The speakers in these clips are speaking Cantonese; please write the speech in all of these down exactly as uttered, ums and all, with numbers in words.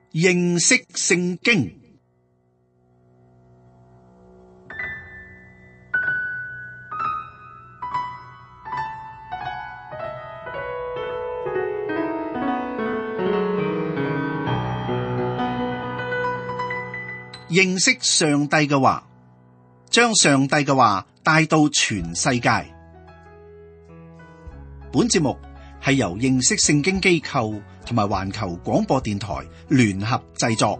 認識聖經。認識上帝嘅話，將上帝嘅話帶到全世界。本節目係由認識聖經機構同埋環球廣播電台聯合製作。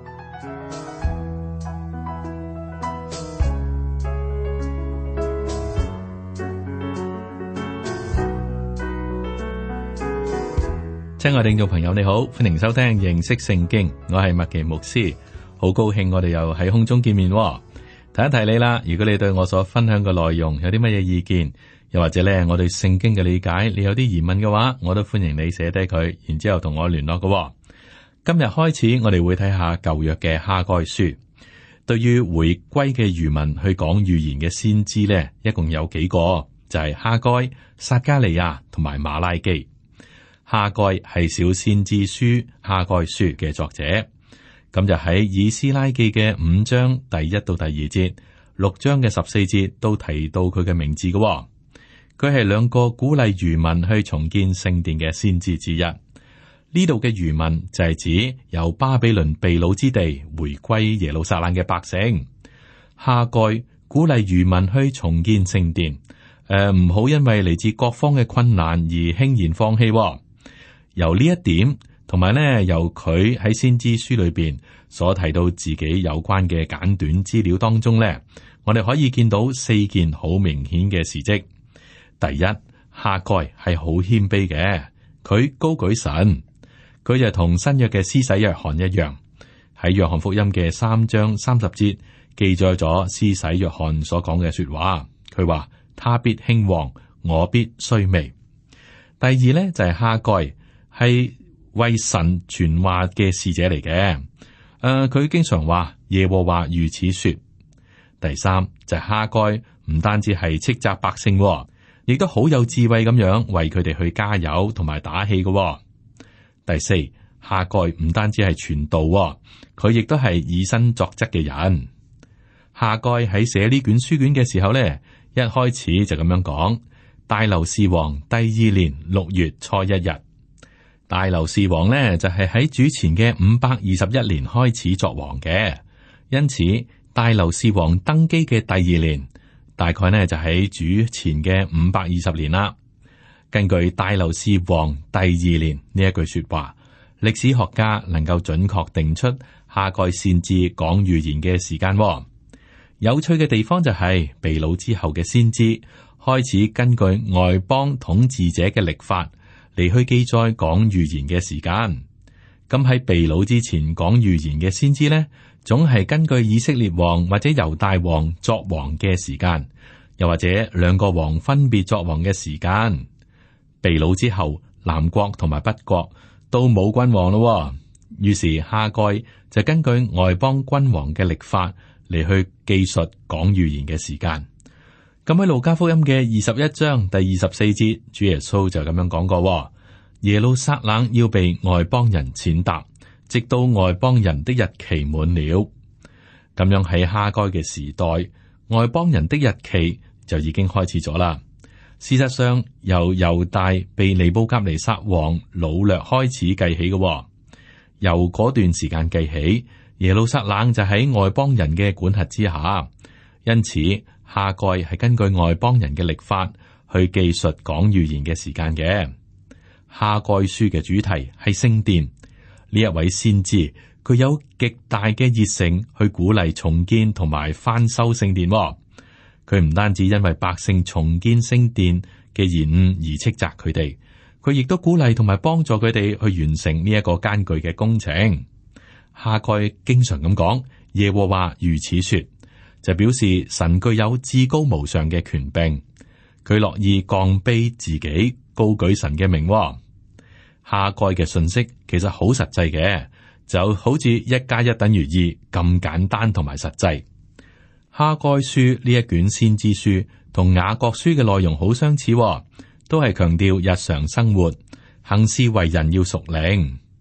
親愛聽眾朋友，你好，歡迎收聽認識聖經，我係麥奇牧師，好高興我哋又喺空中見面。提一提你啦，如果你對我所分享嘅內容有啲乜嘢意見，又或者咧我對聖經嘅理解，你有啲疑問嘅話，我都歡迎你寫低佢，然之後同我聯絡嘅。今日開始，我哋會睇下舊約嘅哈該書。對於回歸嘅餘民去講預言嘅先知呢，一共有幾個，就係、是、哈該、撒迦利亞同埋馬拉基。哈該係小先知書哈該書嘅作者，咁就喺以斯拉記嘅五章第一到第二節，六章嘅十四節都提到佢嘅名字嘅。佢係兩個鼓勵餘民去重建聖殿嘅先知之一。呢度嘅餘民就係指由巴比倫被擄之地回歸耶路撒冷嘅百姓。哈該鼓勵餘民去重建聖殿，誒唔好因為嚟自各方嘅困難而輕言放棄。由呢一點，同埋咧，由佢喺先知書裏邊所提到自己有關嘅簡短資料當中咧，我哋可以見到四件好明顯嘅事跡。第一，哈該係好謙卑嘅，佢高舉神，佢就同新約嘅施洗約翰一樣，喺約翰福音嘅三章三十節記載咗施洗約翰所講嘅說話。佢話：他必興旺，我必衰微。第二咧就係、是、哈該。係為神傳話嘅使者嚟嘅，誒、呃，佢經常話耶和華如此說。第三就係、是、哈該，唔單止係斥責百姓，亦都好有智慧咁樣為佢哋去加油同埋打氣嘅。第四，哈該唔單止係傳道，佢亦都係以身作則嘅人。哈該喺寫呢卷書卷嘅時候咧，一開始就咁樣講：大流士王第二年六月初一日。大流士王呢，就係喺主前嘅五百二十一年開始作王嘅，因此大流士王登基嘅第二年，大概呢就喺主前嘅五百二十年啦。根據大流士王第二年呢一句說話，歷史學家能夠準確定出哈該先知講預言嘅時間。有趣嘅地方就係、是、被擄之後嘅先知開始根據外邦統治者嘅曆法嚟去記載講預言嘅時間。咁喺被擄之前講預言嘅先知呢，總係根據以色列王或者猶大王作王嘅時間，又或者兩個王分別作王嘅時間。被擄之後，南國同埋北國都冇君王咯，於是哈該就根據外邦君王嘅曆法嚟去記述講預言嘅時間。咁喺路加福音嘅二十一章第二十四節，主耶穌就咁樣講過：耶路撒冷要被外邦人踐踏，直到外邦人的日期滿了。咁樣喺哈該嘅時代，外邦人的日期就已經開始咗啦。事實上，由猶大被尼布甲尼撒王擄掠開始計起嘅，由嗰段時間計起，耶路撒冷就喺外邦人嘅管轄之下，因此哈該係根據外邦人嘅曆法去記述講預言嘅時間嘅。哈該書嘅主題係聖殿，呢一位先知佢有極大嘅熱誠去鼓勵重建同埋翻修聖殿。佢唔單止因為百姓重建聖殿嘅延誤而斥責佢哋，佢亦都鼓勵同埋幫助佢哋去完成呢一個艱巨嘅工程。哈該經常咁講耶和華如此說，就表示神具有至高無上嘅權柄，佢樂意降卑自己，高舉神嘅名。哈該嘅信息其實好實際嘅，就好似一加一等於二咁簡單同埋實際。哈該書呢一卷先知書同雅各書嘅內容好相似，都係強調日常生活行事為人要屬靈。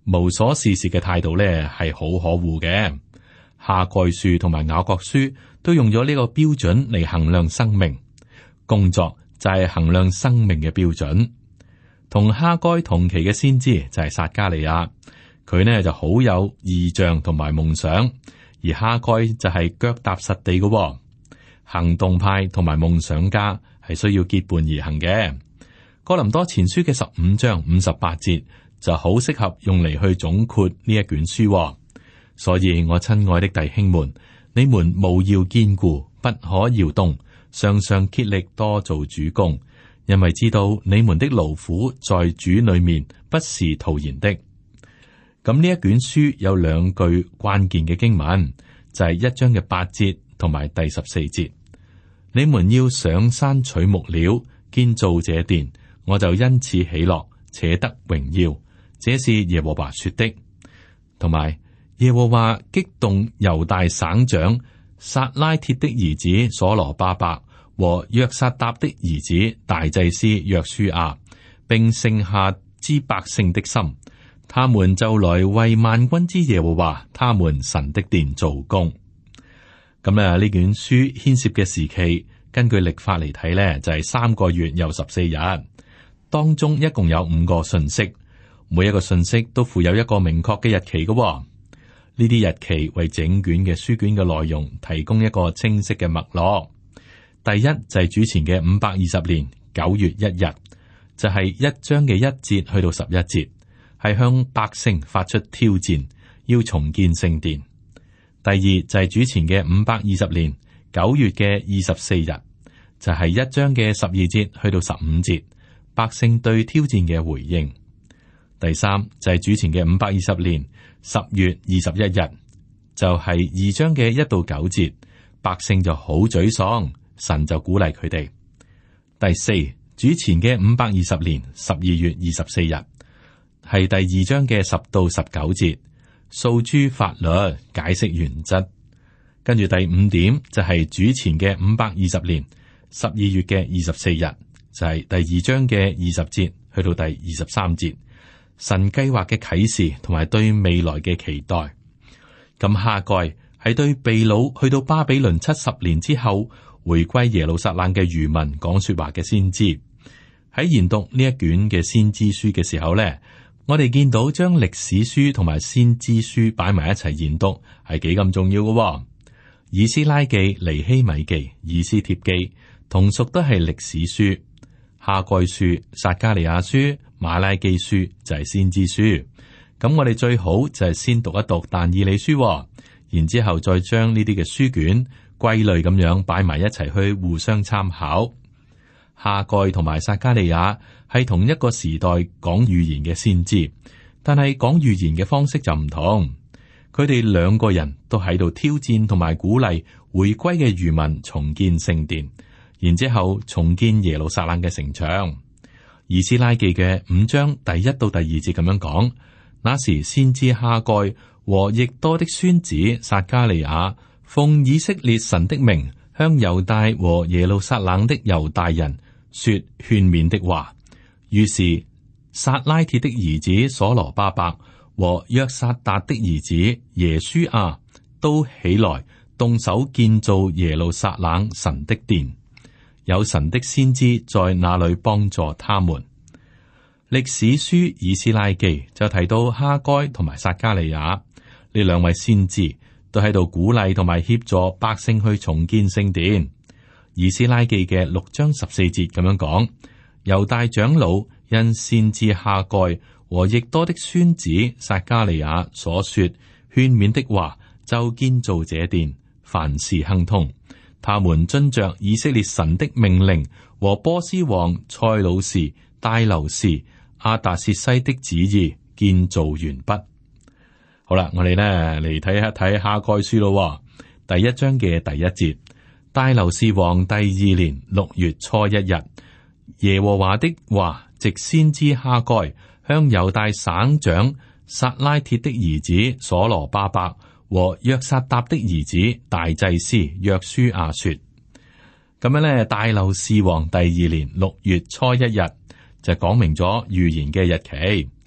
無所事事嘅態度咧係好可惡嘅。哈該書同埋雅各書都用咗呢個標準嚟衡量生命，工作就係衡量生命嘅標準。同哈該同期嘅先知就係撒迦利亞，佢呢就好有異象同埋夢想，而哈該就係腳踏實地嘅、哦。行動派同埋夢想家係需要結伴而行嘅。哥林多前書嘅十五章五十八節就好適合用嚟去總括呢一卷書、哦。所以我親愛的弟兄們，你們務要堅固，不可搖動，常常竭力多做主工，因為知道你們的勞苦在主裏面不是徒然的。咁呢一卷書有兩句關鍵嘅經文，就係、是、一章嘅八節同埋第十四節。你們要上山取木料，建造這殿，我就因此喜樂，且得榮耀。這是耶和華說的。同埋耶和華激動猶大省長撒拉鐵的兒子所羅巴伯和約撒答的兒子大祭司約書亞，並剩下之百姓的心，他們就來為萬軍之耶和華他們神的殿做工。咁咧，呢卷書牽涉嘅時期，根據曆法嚟睇呢，就係、是、三個月又十四日，當中一共有五個信息，每一個信息都附有一個明確嘅日期嘅、哦。呢啲日期為整卷嘅書卷嘅內容提供一個清晰嘅脈絡。第一就係主前嘅五百二十年九月一日，就係、是、一章嘅一節去到十一節，係向百姓發出挑戰，要重建聖殿。第二就係主前嘅五百二十年九月嘅二十四日，就係、是、一章嘅十二節去到十五節，百姓對挑戰嘅回應。第三就係主前嘅五百二十年十月二十一日，就係、是、二章嘅一到九節，百姓就好沮喪，神就鼓勵佢哋。第四主前嘅五百二十年十二月二十四日，係第二章嘅十到十九節。訴諸法律，解釋原則，跟住第五點就係、是、主前嘅五百二十年十二月嘅二十四日，就係、是、第二章嘅二十節去到第二十三節，神計劃嘅啟示同埋對未來嘅期待。咁哈該係對被擄去到巴比倫七十年之後回歸耶路撒冷嘅餘民講說話嘅先知。喺研讀呢一卷嘅先知書嘅時候咧，我哋見到將歷史書同埋先知書擺埋一齊研讀係幾咁重要嘅、哦。以斯拉記、尼希米記、以斯帖記同屬都係歷史書，哈該書、撒迦利亞書、馬拉基書就係先知書。咁我哋最好就係先讀一讀但以理書、哦，然之後再將呢啲嘅書卷歸類咁樣擺埋一齊去互相參考。哈該同埋撒迦利亞係同一個時代講預言嘅先知，但係講預言嘅方式就唔同。佢哋兩個人都喺度挑戰同埋鼓勵回歸嘅餘民重建聖殿，然之後重建耶路撒冷嘅城牆。以斯拉記嘅五章第一到第二節咁樣講：那時先知哈該和亦多的孫子撒迦利亞奉以色列神的名，向猶大和耶路撒冷的猶大人說勸勉的話。於是撒拉鐵的兒子所羅巴伯和約撒達的兒子耶書亞都起來動手建造耶路撒冷神的殿，有神的先知在那裏幫助他們。歷史書以斯拉記就提到哈該同埋撒迦利亞呢兩位先知都喺度鼓勵同埋協助百姓去重建聖殿。以斯拉記嘅六章十四節咁樣講：猶大長老因先知哈該和亦多的孫子撒迦利亞所說勸勉的話，就建造這殿，凡事亨通。他們遵着以色列神的命令和波斯王塞魯士、大流士、亞達薛西的旨意建造完畢。好啦，我哋呢嚟睇一睇哈該書咯。第一章嘅第一節。大流士王第二年六月初一日，耶和華的話藉先知哈該向猶大省長撒拉鐵的兒子所羅巴伯和約撒答的兒子大祭司約書亞說：咁樣咧，大流士王第二年六月初一日就講明咗預言嘅日期。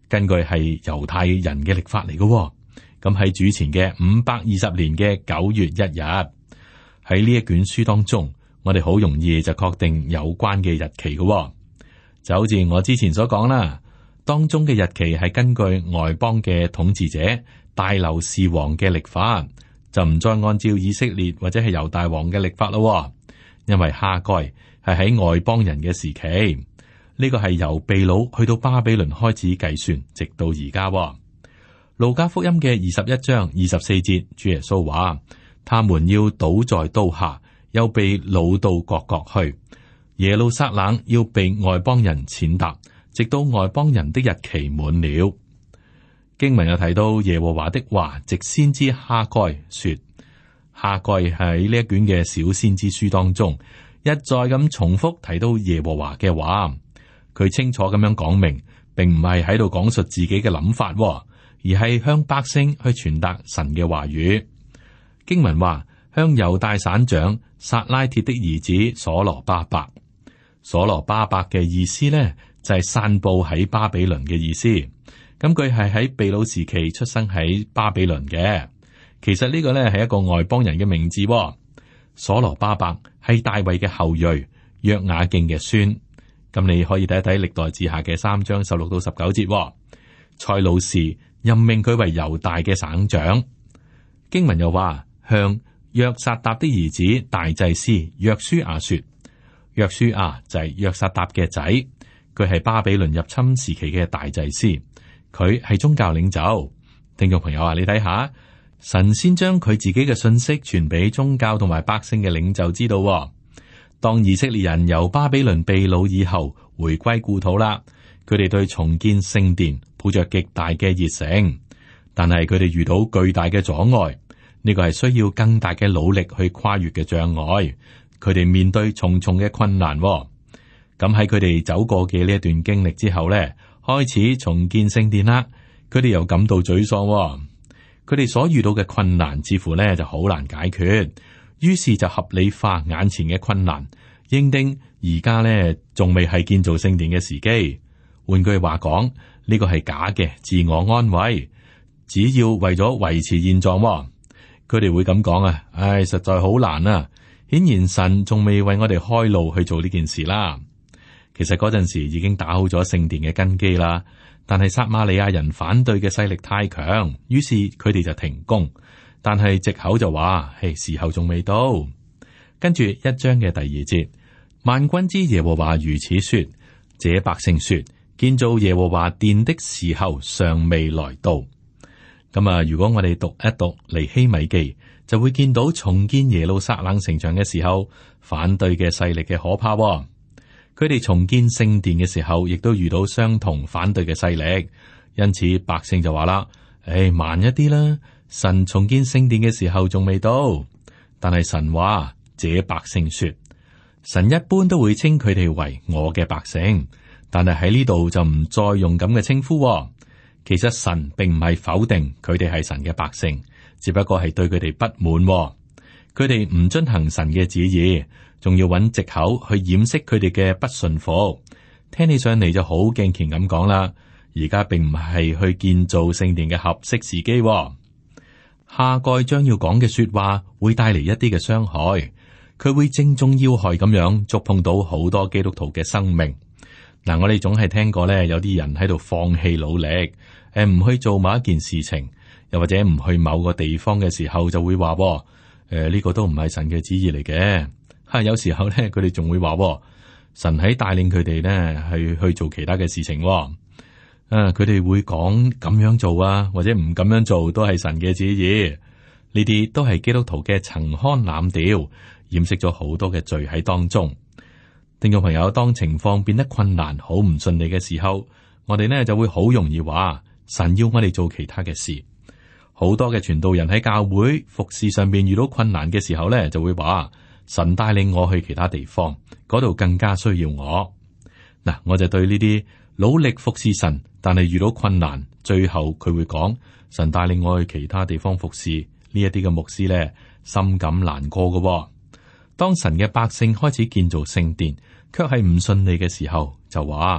根據係猶太人嘅曆法嚟嘅。咁喺主前嘅五百二十年嘅九月一日，喺呢一卷書當中，我哋好容易就確定有關嘅日期嘅。就好似我之前所講啦，當中嘅日期係根據外邦嘅統治者大流士王嘅曆法，就唔再按照以色列或者係猶大王嘅曆法咯。因為哈該係喺外邦人嘅時期，呢個係由被擄去到巴比倫開始計算，直到而家。路加福音嘅二十一章二十四節，主耶穌話：他們要倒在刀下，又被擄到各國去。耶路撒冷要被外邦人踐踏，直到外邦人的日期滿了。經文又提到耶和華的話，藉先知哈該說。哈該喺呢一卷嘅小先知書當中，一再咁重複提到耶和華嘅話。佢清楚咁樣講明，並唔係喺度講述自己嘅諗法，而係向百姓去傳達神嘅話語。經文話，向猶大省長撒拉鐵的兒子所羅巴伯。所羅巴伯嘅意思呢，就係散布喺巴比倫嘅意思。咁佢係喺被擄時期出生喺巴比倫嘅。其實呢個呢係一個外邦人嘅名字。所羅巴伯係大衛嘅後裔，約雅敬嘅孫。咁你可以睇一睇歷代志下嘅三章十六到十九節。塞魯士任命佢為猶大嘅省長。經文又話，向約撒答的兒子大祭司約書亞說。約書亞就係約撒答嘅仔，佢係巴比倫入侵時期嘅大祭司，佢係宗教領袖。聽眾朋友啊，你睇下，神先將佢自己嘅信息傳俾宗教同埋百姓嘅領袖知道。當以色列人由巴比倫被擄以後，回歸故土啦，佢哋對重建聖殿抱着極大嘅熱誠，但係佢哋遇到巨大嘅阻礙，呢個係需要更大嘅努力去跨越嘅障礙。佢哋面對重重嘅困難。咁喺佢哋走過嘅呢一段經歷之後呢，開始重建聖殿啦，佢哋又感到沮喪。佢哋所遇到嘅困難似乎呢就好難解決。於是就合理化眼前嘅困難，認定而家呢仲未係建造聖殿嘅時機。換句話講，呢個係假嘅自我安慰，只要為咗維持現狀，佢哋會咁講啊！唉，實在好難啊！顯然神仲未為我哋開路去做呢件事啦。其實嗰陣時已經打好咗聖殿嘅根基啦，但係撒瑪利亞人反對嘅勢力太強，於是佢哋就停工。但係藉口就話，嘿，時候仲未到。跟住一章嘅第二節，萬軍之耶和華如此說：這百姓說，建造耶和華殿的時候尚未來到。咁啊，如果我哋讀一讀尼希米記，就會見到重建耶路撒冷城牆嘅時候，反對嘅勢力嘅可怕。佢哋重建聖殿嘅時候，亦都遇到相同反對嘅勢力，因此百姓就話啦：誒，慢一啲啦。神重建聖殿嘅時候仲未到，但係神話，這百姓說，神一般都會稱佢哋為我嘅百姓，但係喺呢度就唔再用咁嘅稱呼。其實神並唔係否定佢哋係神嘅百姓，只不過係對佢哋不滿，佢哋唔遵行神嘅旨意，仲要揾藉口去掩飾佢哋嘅不順服。聽起上嚟就好敬虔咁講啦，而家並唔係去建造聖殿嘅合適時機。哈該將要講嘅說話會帶嚟一啲嘅傷害，佢會正中要害咁樣觸碰到好多基督徒嘅生命。嗱、嗯，我哋總係聽過咧，有啲人喺度放棄努力，誒、呃、唔去做某一件事情，又或者唔去某個地方嘅時候，就會話，誒、呃、呢、這個都唔係神嘅旨意嚟嘅。吓、啊，有時候咧，佢哋仲會話，神喺帶領佢哋咧去去做其他嘅事情。啊！佢哋會講咁樣做啊，或者唔咁樣做都係神嘅旨意。呢啲都係基督徒嘅陳腔濫調，掩飾咗好多嘅罪喺當中。聽眾朋友，當情況變得困難、好唔順利嘅時候，我哋呢就會好容易話神要我哋做其他嘅事。好多嘅傳道人喺教會服侍上邊遇到困難嘅時候呢，就會話神帶領我去其他地方，嗰度更加需要我。嗱，我就對呢啲努力服侍神，但係遇到困難，最後佢會講神帶領我去其他地方服侍，呢一啲嘅牧師咧，深感難過嘅。當神嘅百姓開始建造聖殿，卻係唔順利嘅時候，就話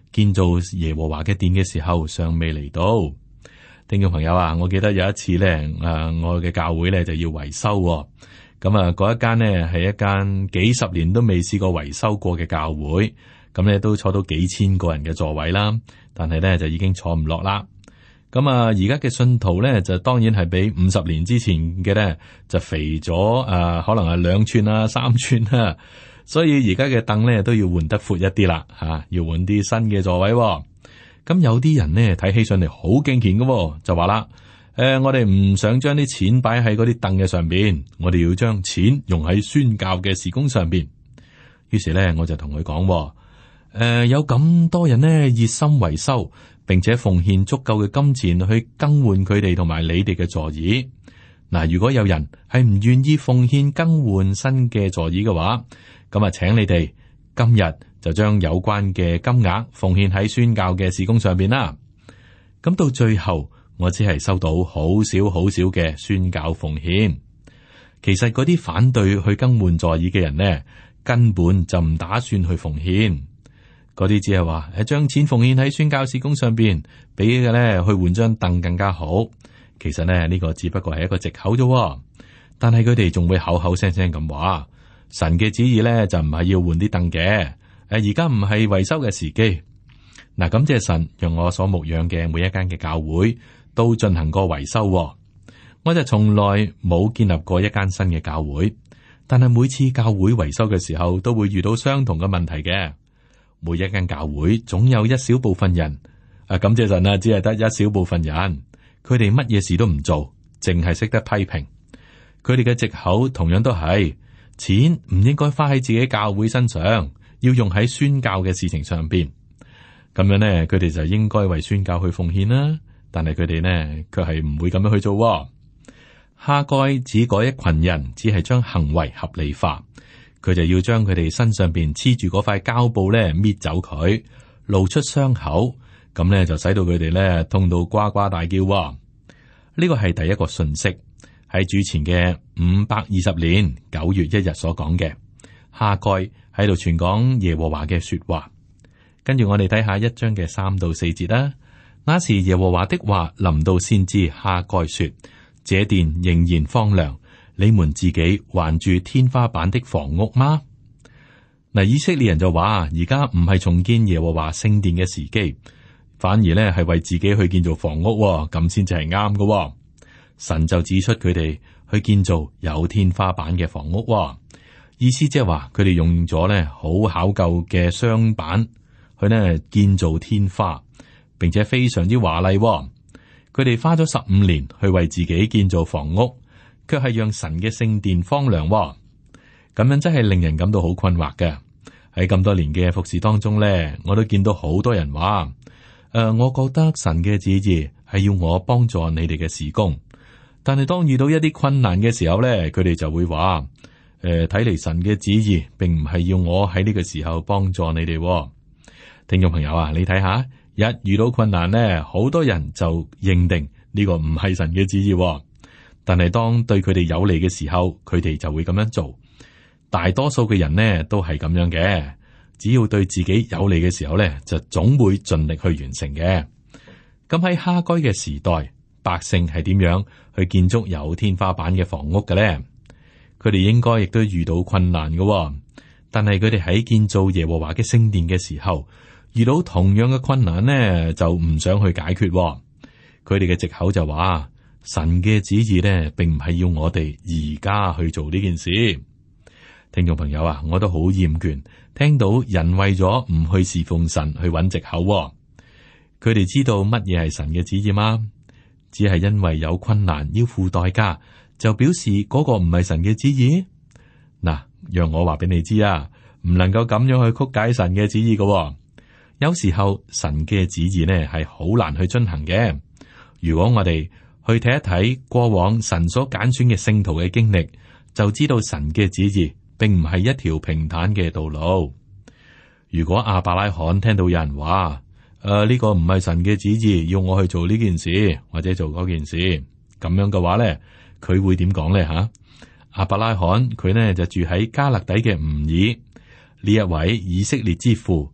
建造耶和華嘅殿嘅時候尚未嚟到。聽眾朋友啊，我記得有一次咧，誒、呃，我嘅教會咧就要維修、哦，咁啊，嗰一間呢係一間幾十年都未試過維修過嘅教會，咁咧都坐到幾千個人嘅座位啦，但係咧就已經坐唔落啦。咁啊，而家嘅信徒咧就當然係比五十年之前嘅咧就肥咗，誒、呃，可能係兩寸啊、三寸啊，所以而家嘅凳咧都要換得闊一啲啦，吓、啊，要換啲新嘅座位、哦。咁有啲人呢睇起上嚟好敬虔嘅，就話啦，誒、呃，我哋唔想將啲錢擺喺嗰啲凳嘅上邊，我哋要將錢用喺宣教嘅事工上邊。於是咧，我就同佢講，誒、呃，有咁多人呢熱心維修，並且奉獻足夠嘅金錢去更換佢哋同埋你哋嘅座椅。嗱，如果有人係唔願意奉獻更換新嘅座椅嘅話，咁啊，請你哋今日就將有關嘅金額奉獻喺宣教嘅事工上邊啦。咁到最後，我只係收到好少好少嘅宣教奉獻。其實嗰啲反對去更換座椅嘅人呢，根本就唔打算去奉獻。嗰啲只係話誒，將錢奉獻喺宣教事工上邊，比嘅咧去換張凳更加好。其實呢，呢個只不過係一個藉口啫。但係佢哋仲會口口聲聲咁話，神嘅旨意咧就唔係要換啲凳嘅。誒，而家唔係維修嘅時機。嗱，感謝神讓我所牧養嘅每一間嘅教會都進行過維修。我就從來冇建立過一間新嘅教會，但係每次教會維修嘅時候，都會遇到相同嘅問題嘅。每一間教會總有一小部分人，啊，感謝神啊，只係得一小部分人，佢哋乜嘢事都唔做，淨係識得批評。佢哋嘅藉口同樣都係錢唔應該花喺自己教會身上。要用喺宣教嘅事情上邊，咁樣呢，佢哋就應該為宣教去奉獻啦。但係佢哋呢，卻係唔會咁樣去做、哦。哈該指嗰一群人，只係將行為合理化，佢就要將佢哋身上邊黐住嗰塊膠布咧搣走佢，露出傷口，咁咧就使到佢哋咧痛到呱呱大叫、哦。呢個係第一個訊息，喺主前嘅五百二十年九月一日所講嘅。哈該喺度傳講耶和華嘅說話，跟住我哋睇下一章嘅三到四節啦。那時耶和華的話臨到先知哈該說：這殿仍然荒涼，你們自己還住天花板的房屋嗎？嗱，以色列人就話：而家唔係重建耶和華聖殿嘅時機，反而咧係為自己去建造房屋，咁先至係啱嘅。神就指出佢哋去建造有天花板嘅房屋。意思即係話，佢哋用咗咧好考究嘅雙板去咧建造天花，並且非常之華麗。佢哋花咗十五年去為自己建造房屋，卻係讓神嘅聖殿荒涼。咁樣真係令人感到好困惑嘅。喺咁多年嘅服侍當中咧，我都見到好多人話：誒、呃，我覺得神嘅旨意係要我幫助你哋嘅事工，但係當遇到一啲困難嘅時候咧，佢哋就會話。誒，睇嚟神嘅旨意並唔係要我喺呢個時候幫助你哋、哦。聽眾朋友啊，你睇下，一遇到困難呢，好多人就認定呢個唔係神嘅旨意、哦。但係當對佢哋有利嘅時候，佢哋就會咁樣做。大多數嘅人呢都係咁樣嘅，只要對自己有利嘅時候呢，就總會盡力去完成嘅。咁喺哈該嘅時代，百姓係點樣去建築有天花板嘅房屋嘅呢？佢哋應該亦都遇到困難嘅、哦，但係佢哋喺建造耶和華嘅聖殿嘅時候，遇到同樣嘅困難呢，就唔想去解決、哦。佢哋嘅藉口就話：神嘅旨意呢，並唔係要我哋而家去做呢件事。聽眾朋友啊，我都好厭倦聽到人為咗唔去侍奉神去揾藉口、哦。佢哋知道乜嘢係神嘅旨意嗎？只係因為有困難要付代價。就表示嗰個唔係神嘅旨意。嗱，讓我話俾你知啊，唔能夠咁樣去曲解神嘅旨意嘅、哦。有時候神嘅旨意呢係好難去遵行嘅。如果我哋去睇一睇過往神所揀選嘅聖徒嘅經歷，就知道神嘅旨意並唔係一條平坦嘅道路。如果亞伯拉罕聽到有人話：誒、呃、呢、這個唔係神嘅旨意，要我去做呢件事或者做嗰件事，咁樣嘅話咧。佢會點講咧？吓，亞伯拉罕佢呢就住喺加勒底嘅吾爾，呢一位以色列之父，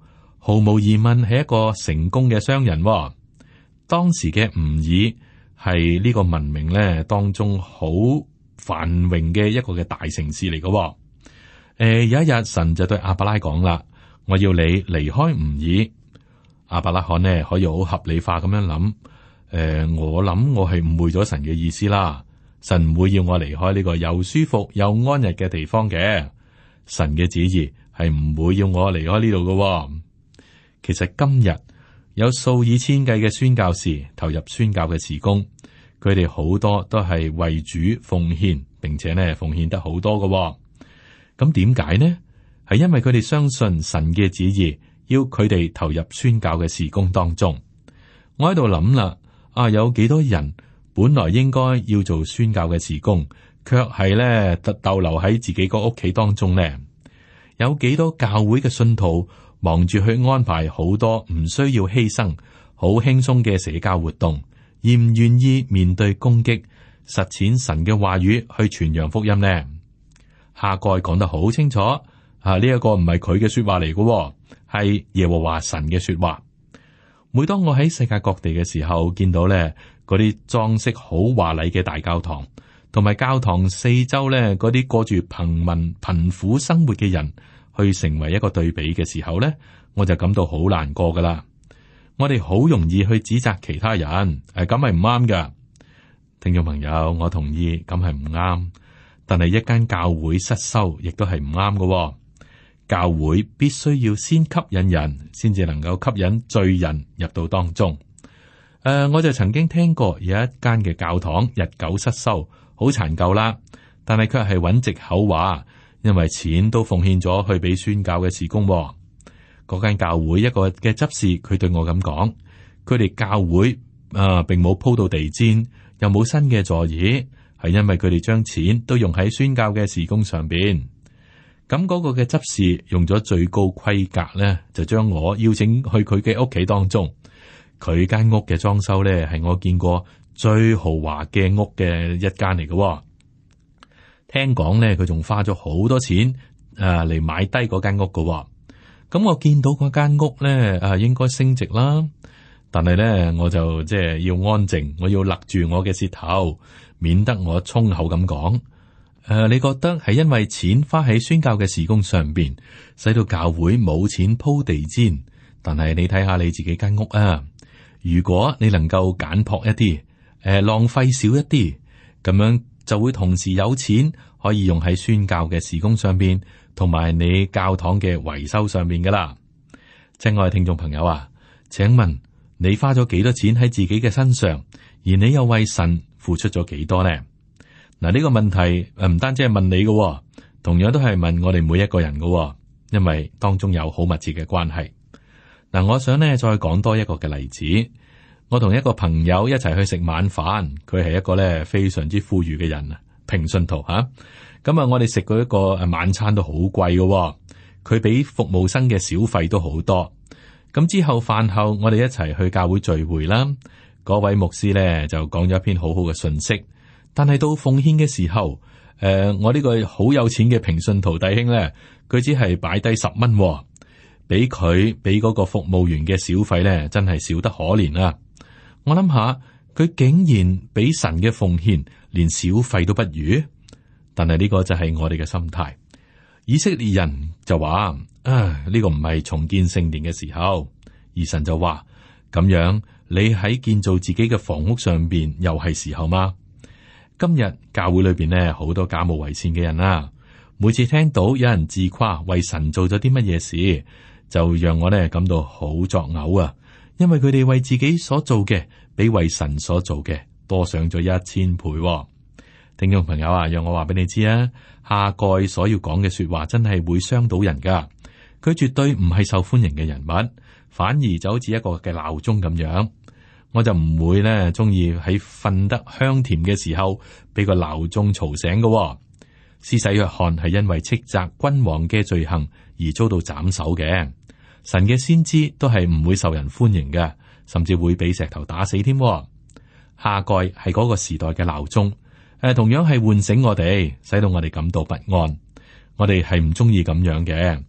毫無疑問係一個成功嘅商人喎。當時嘅吾爾係呢個文明咧當中好繁榮嘅一個嘅大城市嚟嘅喎。誒、呃，有一日神就對亞伯拉講啦：我要你離開吾爾。亞伯拉罕呢可以好合理化咁樣諗，誒、呃，我諗我係誤會咗神嘅意思啦。神唔會要我離開呢個又舒服又安逸嘅地方嘅。神嘅旨意係唔會要我離開呢度嘅。其實今日有數以千計嘅宣教士投入宣教嘅事工，佢哋好多都係為主奉獻，並且呢奉獻得好多嘅。咁點解呢？係因為佢哋相信神嘅旨意，要佢哋投入宣教嘅事工當中。我喺度諗啦，啊，有幾多人本來應該要做宣教嘅事工，卻係咧逗留喺自己個屋企當中呢？有幾多教會嘅信徒忙住去安排好多唔需要犧牲、好輕鬆嘅社交活動，而唔願意面對攻擊、實踐神嘅話語去傳揚福音呢？哈該講得好清楚，啊，呢、這、一個唔係佢嘅說話嚟嘅，係耶和華神嘅說話。每當我喺世界各地嘅時候，見到咧嗰啲裝飾好華麗嘅大教堂，同埋教堂四周咧嗰啲過住貧民貧苦生活嘅人，去成為一個對比嘅時候咧，我就感到好難過噶啦。我哋好容易去指責其他人，誒，咁係唔啱噶。聽眾朋友，我同意咁係唔啱，但係一間教會失修，亦都係唔啱噶。教會必須要先吸引人，先至能夠吸引罪人入到當中。誒、呃，我就曾經聽過有一間嘅教堂日久失修，好殘舊啦，但係卻係揾藉口話，因為錢都奉獻咗去俾宣教嘅事工。嗰間教會一個嘅執事，佢對我咁講，佢哋教會啊、呃，並冇鋪到地氈，又冇新嘅座椅，係因為佢哋將錢都用喺宣教嘅事工上邊。咁嗰個嘅執事用咗最高規格咧，就將我邀請去佢嘅屋企當中。佢間屋嘅裝修咧，係我見過最豪華嘅屋嘅一間嚟嘅。聽講咧，佢仲花咗好多錢誒嚟買低嗰間屋嘅。咁我見到嗰間屋咧，啊應該升值啦。但係咧，我就即係要安靜，我要勒住我嘅舌頭，免得我衝口咁講。誒、呃，你覺得係因為錢花喺宣教嘅事工上邊，使到教會冇錢鋪地氈？但係你睇下你自己間屋啊，如果你能夠簡樸一啲，誒、呃，浪費少一啲，咁樣就會同時有錢可以用喺宣教嘅事工上邊，同埋你教堂嘅維修上邊噶啦。親愛聽眾朋友啊，請問你花咗幾多錢喺自己嘅身上，而你又為神付出咗幾多呢？嗱，呢個問題誒唔單止係問你嘅，同樣都係問我哋每一個人嘅，因為當中有好密切嘅關係。嗱，我想呢再講多一個嘅例子。我同一個朋友一齊去食晚飯，佢係一個咧非常之富裕嘅人啊，平信徒吓。咁啊，我哋食過一個誒晚餐都好貴嘅，佢比服務生嘅小費都好多。咁之後飯後，我哋一齊去教會聚會啦。嗰位牧師咧就講咗一篇好好嘅信息。但係到奉獻嘅時候，誒、呃，我呢個好有錢嘅平信徒弟兄咧，佢只係擺低十蚊，俾佢俾嗰個服務員嘅小費咧，真係少得可憐啊！我諗下，佢竟然俾神嘅奉獻連小費都不如，但係呢個就係我哋嘅心態。以色列人就話：啊，呢個唔係重建聖殿嘅時候，而神就話：咁樣你喺建造自己嘅房屋上邊，又係時候嗎？今日教會裏邊呢，好多假冒為善嘅人啦。每次聽到有人自誇為神做咗啲乜嘢事，就讓我呢感到好作嘔啊！因為佢哋為自己所做嘅，比為神所做嘅多上咗一千倍。聽眾朋友啊，讓我話俾你知啊，哈該所要講嘅說話真係會傷到人噶。佢絕對唔係受歡迎嘅人物，反而就好似一個嘅鬧鐘咁樣。我就唔會咧，中意喺瞓得香甜嘅時候俾個鬧鐘嘈醒嘅。施洗約翰係因為斥責君王嘅罪行而遭到斬首嘅。神嘅先知都係唔會受人歡迎嘅，甚至會俾石頭打死添。哈該係嗰個時代嘅鬧鐘，誒，同樣係喚醒我哋，使到我哋感到不安。我哋係唔中意咁樣嘅。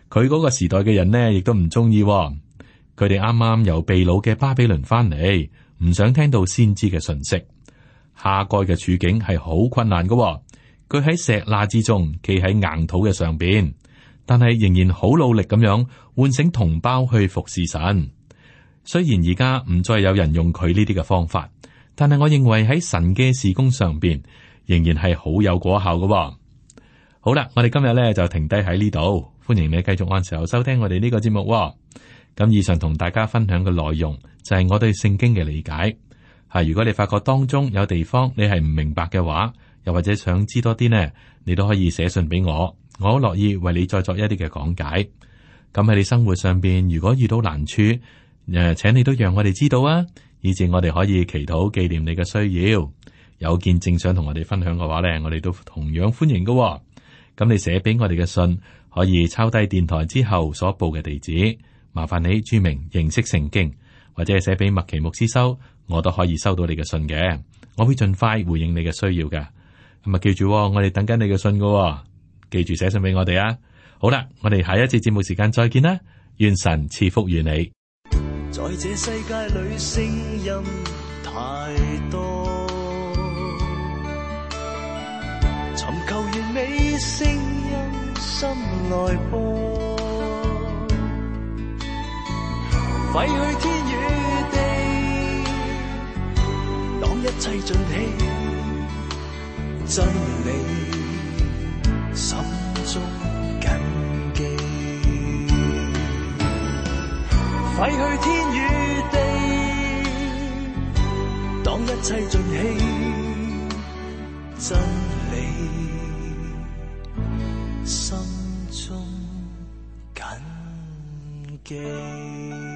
佢嗰個時代嘅人呢，亦都唔中意。佢哋啱啱由被擄嘅巴比倫翻嚟，唔想聽到先知嘅訊息。哈該嘅處境係好困難嘅。佢喺石罅之中，企喺硬土嘅上邊，但係仍然好努力咁樣喚醒同胞去服侍神。雖然而家唔再有人用佢呢啲嘅方法，但係我認為喺神嘅事工上邊，仍然係好有果效嘅。好啦，我哋今日咧就停低喺呢度，歡迎你繼續按時候收聽我哋呢個節目。咁以上同大家分享嘅內容就係我對聖經嘅理解。吓，如果你發覺當中有地方你係唔明白嘅話，又或者想知多啲呢，你都可以寫信俾我，我好樂意為你再作一啲嘅講解。咁喺你生活上邊，如果遇到難處，誒，請你都讓我哋知道啊，以至我哋可以祈禱紀念你嘅需要。有見證想同我哋分享嘅話呢，我哋都同樣歡迎嘅。咁你寫俾我哋嘅信，可以抄低電台之後所報嘅地址，麻煩你注明認識聖經，或者係寫俾麥奇牧師收，我都可以收到你嘅信嘅。我會盡快回應你嘅需要嘅。咁啊，記住，我哋等緊你嘅信嘅，記住寫信俾我哋啊。好啦，我哋下一節節目時間再見啦，願神賜福於你。 在這世界裏聲音太多，尋求完美聲音心內播，廢去天與地，當一切盡棄，真理心中謹記，廢去天與地，當一切盡棄，真理心中謹記。